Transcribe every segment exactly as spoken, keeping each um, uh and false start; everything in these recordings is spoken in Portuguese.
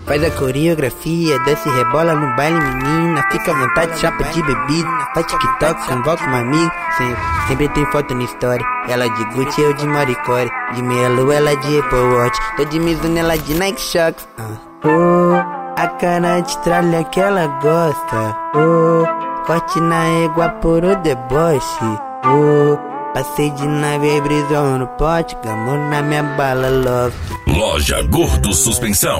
Faz a coreografia, desce e rebola no baile, menina. Fica à vontade, chapa de bebida. Faz TikTok, convoca um amigo. Sempre, sempre tem foto na história. Ela de Gucci, eu de Maricore. De meia lua, ela de Apple Watch. Tô de Mizuno, ela de Nike Shox. uh. Oh, a cara de tralha que ela gosta. Oh, corte na égua por o deboche. Oh, passei de nave e brisou no pote. Gamou na minha bala, love. Loja Gordo Suspensão.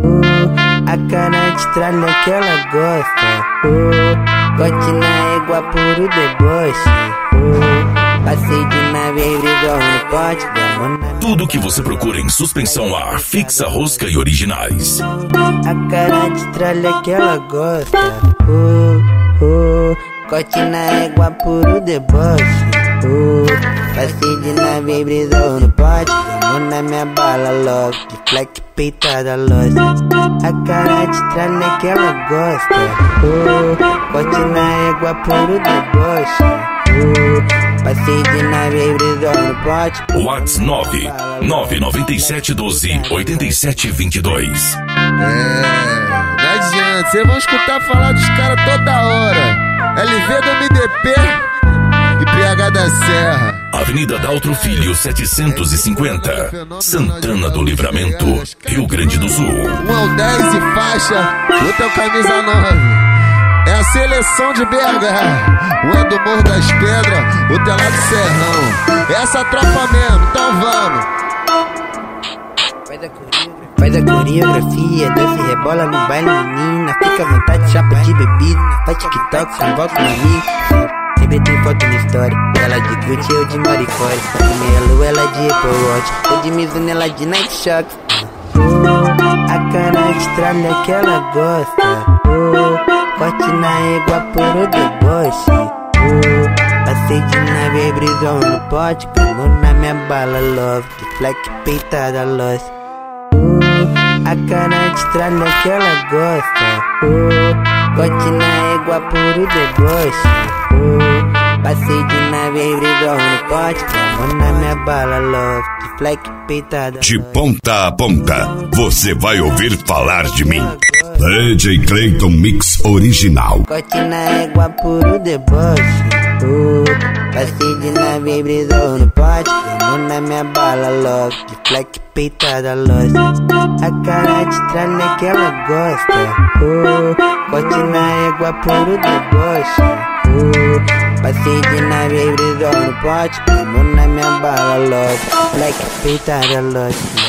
A cara de tralha que ela gosta. Oh, corte na égua por o deboche. Oh, passei de nave e brisou no pote. Gamou na minha... Tudo que você procura em suspensão a ar, fixa, rosca e originais. A cara de tralha que ela gosta. Oh, oh, corte na égua por o deboche. Oh, passei de nave e brisou no pote. Gamou na minha bala, logo. De fleck peitada, loja. A cara de tralha que ela gosta. Oh, corte na égua por o deboche. Oh, passei de nave e brisou no pote. WhatsApp nove nove nove sete um dois oito sete dois dois. É, não adianta, vocês vão escutar falar dos caras toda hora. L V do M D P e P H da Serra. Avenida Daltro Filho setecentos e cinquenta, Santana do Livramento, Rio Grande do Sul. Um é o dez e faixa, outro é o camisa nove. É a seleção de B H. Um é do Morro das Pedras, outro é lá do Serrão. Essa tropa mesmo, então vamos. Faz a coreografia, faz a coreografia, desce e rebola no baile, menina. Fica à vontade, chapa de bebida. Faz TikTok, convoca um amigo. Sempre tem foto na história. Ela de Gucci, eu de Maricore. De meia lua, ela de Apple Watch. Eu de Mizuno, ela de Nike Shox. Oh, a cara de tralha que ela gosta. Oh, corte na égua por o deboche. Oh, passei de nave e brisou no pote. Gamou na minha bala, love. De fleck peitada, loja. Oh, a cara de tralha que ela gosta. Oh, corte na égua por o deboche. Oh, passei de nave e brisou no pote. Gamou na minha bala, love. De fleck peitada. De ponta a ponta, você vai ouvir falar de mim. D J Clayton Mix Original. Corte na égua por o deboche. Oh, passei de nave e brisou no pote. Gamou na minha bala, logo. De fleck peitada, loja. A cara de tralha que ela gosta. Oh, corte na égua por o deboche. Oh, passei de nave e brisou no pote. Gamou na minha bala, logo. Fleck peitada, loja.